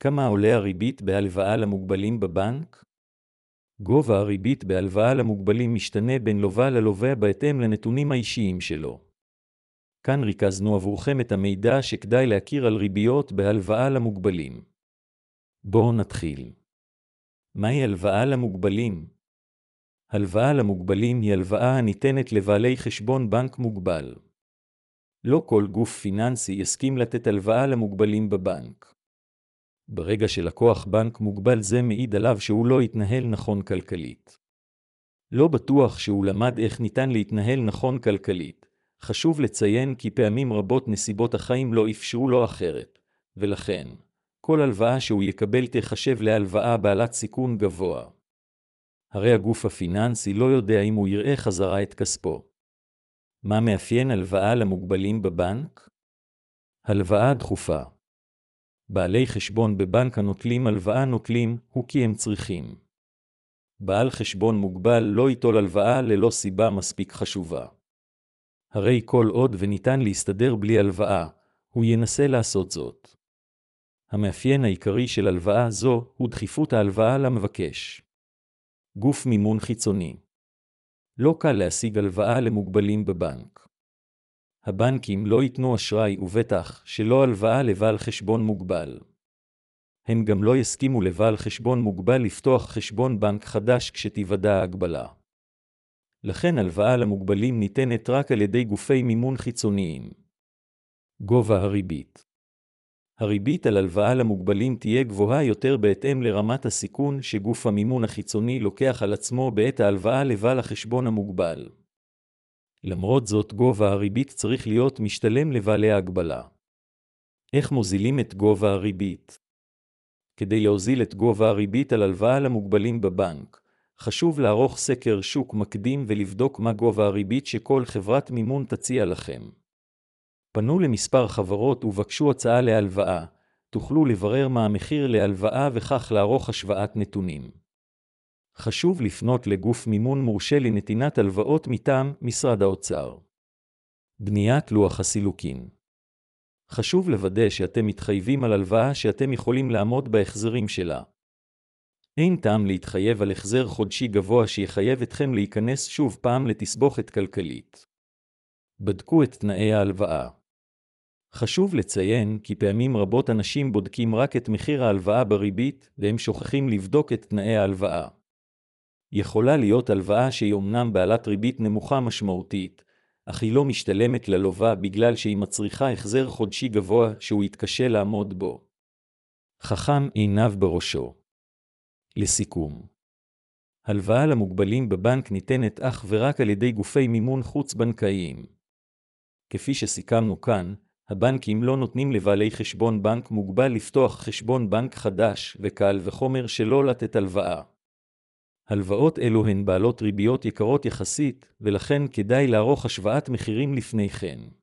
כמה עולה הריבית בהלוואה למוגבלים בבנק? גובה הריבית בהלוואה למוגבלים משתנה בין לווה ללווה בהתאם לנתונים האישיים שלו. כאן ריכזנו עבורכם את המידע שכדאי להכיר על ריביות בהלוואה למוגבלים. בואו נתחיל. מהי הלוואה למוגבלים? הלוואה למוגבלים היא הלוואה הניתנת לבעלי חשבון בנק מוגבל. לא כל גוף פיננסי יסכים לתת הלוואה למוגבלים בבנק. ברגע שלקוח בנק מוגבל זה מעיד עליו שהוא לא יתנהל נכון כלכלית. לא בטוח שהוא למד איך ניתן להתנהל נכון כלכלית. חשוב לציין כי פעמים רבות נסיבות החיים לא אפשרו לו אחרת, ולכן, כל הלוואה שהוא יקבל תחשב להלוואה בעלת סיכון גבוה. הרי הגוף הפיננסי לא יודע אם הוא יראה חזרה את כספו. מה מאפיין הלוואה למוגבלים בבנק? הלוואה דחופה. בעלי חשבון בבנק הנוטלים הלוואה נוטלים הוא כי הם צריכים. בעל חשבון מוגבל לא ייטול הלוואה ללא סיבה מספיק חשובה. הרי כל עוד וניתן להסתדר בלי הלוואה, הוא ינסה לעשות זאת. המאפיין העיקרי של הלוואה זו הוא דחיפות ההלוואה למבקש. גוף מימון חיצוני. לא קל להשיג הלוואה למוגבלים בבנק. הבנקים לא ייתנו אשראי ובטח שלא הלוואה לבעל חשבון מוגבל. הם גם לא יסכימו לבעל חשבון מוגבל לפתוח חשבון בנק חדש כשתיוודע ההגבלה. לכן הלוואה למוגבלים ניתנת רק על ידי גופי מימון חיצוניים. גובה הריבית. הריבית על הלוואה למוגבלים תהיה גבוהה יותר בהתאם לרמת הסיכון שגוף המימון החיצוני לוקח על עצמו בעת ההלוואה לבעל החשבון המוגבל. למרות זאת גובה הריבית צריך להיות משתלם לבעלי ההגבלה. איך מוזילים את גובה הריבית? כדי להוזיל את גובה הריבית על הלוואה למוגבלים בבנק, חשוב לערוך סקר שוק מקדים ולבדוק מה גובה הריבית שכל חברת מימון תציע לכם. פנו למספר חברות ובקשו הצעה להלוואה, תוכלו לברר מה המחיר להלוואה וכך לערוך השוואת נתונים. חשוב לפנות לגוף מימון מורשה לנתינת הלוואות מטעם משרד האוצר. בניית לוח הסילוקין. חשוב לוודא שאתם מתחייבים על הלוואה שאתם יכולים לעמוד בהחזרים שלה. אין טעם להתחייב על החזר חודשי גבוה שיחייב אתכם להיכנס שוב פעם לתסבוכת כלכלית. בדקו את תנאי ההלוואה. חשוב לציין כי פעמים רבות אנשים בודקים רק את מחיר ההלוואה בריבית והם שוכחים לבדוק את תנאי ההלוואה. יכולה להיות הלוואה שהיא אומנם בעלת ריבית נמוכה משמעותית, אך היא לא משתלמת ללווה בגלל שהיא מצריכה החזר חודשי גבוה שהוא יתקשה לעמוד בו. חכם עיניו בראשו. לסיכום, הלוואה למוגבלים בבנק ניתנת אך ורק על ידי גופי מימון חוץ-בנקאיים. כפי שסיכמנו כאן, הבנקים לא נותנים לבעלי חשבון בנק מוגבל לפתוח חשבון בנק חדש וקל וחומר שלא לתת הלוואה. הלוואות אלו הן בעלות ריביות יקרות יחסית, ולכן כדאי לערוך השוואת מחירים לפני כן.